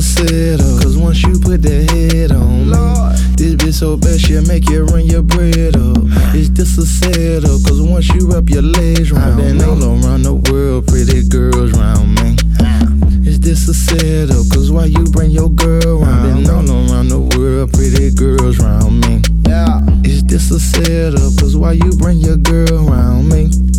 a setup, cause once you put that head on me, this bitch so bad she'll make you run your bread up. Is this a setup, cause once you wrap your legs round me, been all around the world, pretty girls round me. Is this a setup, cause why you bring your girl round? Been all around the world, pretty girls round me. Is this a setup, cause why you bring your girl round me?